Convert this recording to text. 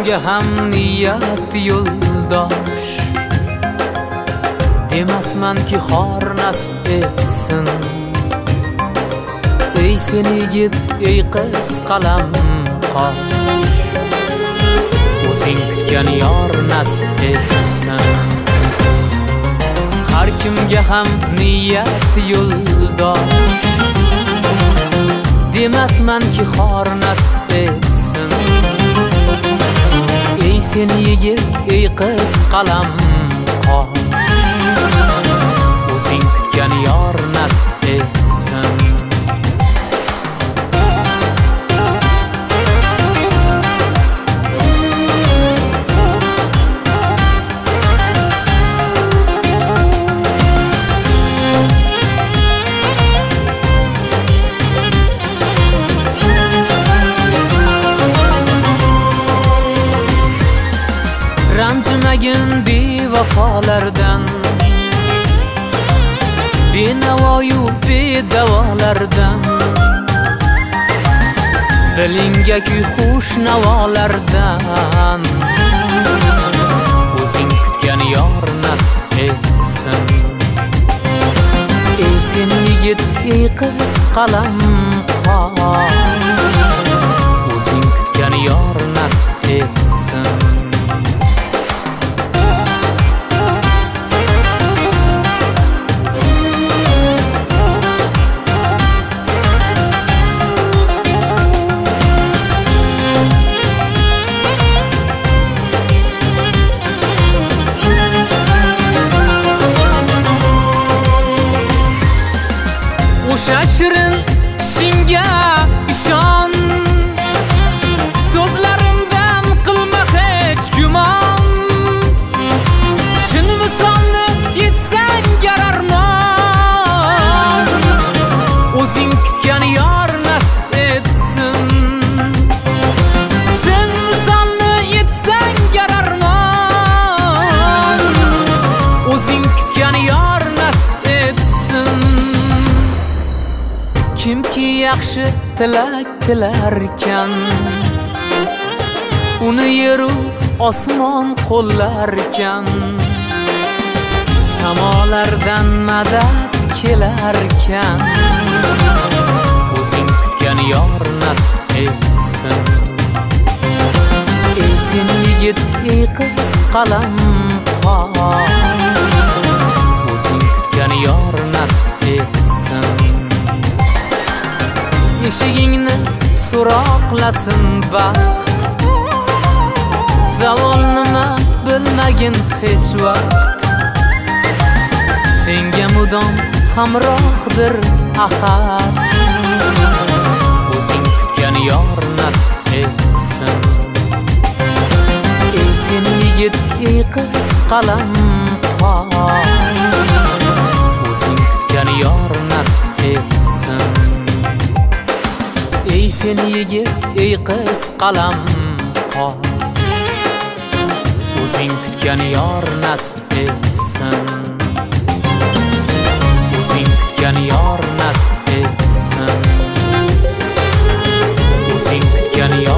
kimga ham niyat yo'ldosh demasmanki xor nasib etsin. Ey sen yigit, ey qiz qalam qosh, o'zing kutgan yor nasib etsin. Har kimga ham niyat yo'ldosh demasmanki xor nasib etsin. Ey sen yigit, ey qiz qalam qosh, o'zing kutgan yor nasib etsin. Ranjimagin bevafolardan, benavoyu bedavolardan, dilingaki xush navolardan, o'zing kutgan yor nasib etsin. Ey sen yigit, ey qiz qalam qosh, o'zing kutgan yor nasib etsin. O'sha shirin senga ishon, so'zlarimdan qilma hech gumon. Shin misolni yetsang gararmon, o'zing kutgan yor nasib etsin. Shin misolni yetsang gararmon, o'zing kutgan yor nasib etsin. Kimki yaxshi tilak tilarkan, uni yeru osmon qo'llarkan, samolardan madad kelarkan, o'zing kutgan yor nasib etsin. Ey sen yigit, ey qiz qalam qosh, o'zing kutgan yor nasib etsin. Eshigingni so'roqlasin baxt, zavol nima bilmagin hech vaqt. Senga mudom hamrohdir ahad, o'zing kutgan yor nasib etsin. Ey sen yigit, ey qiz qalam qosh, o'zing kutgan yor nasib etsin. Ey sen yigit, ey qiz qalam qosh, o'zing kutgan yor nasib etsin. O'zing kutgan yor nasib etsin. O'zing kutgan yor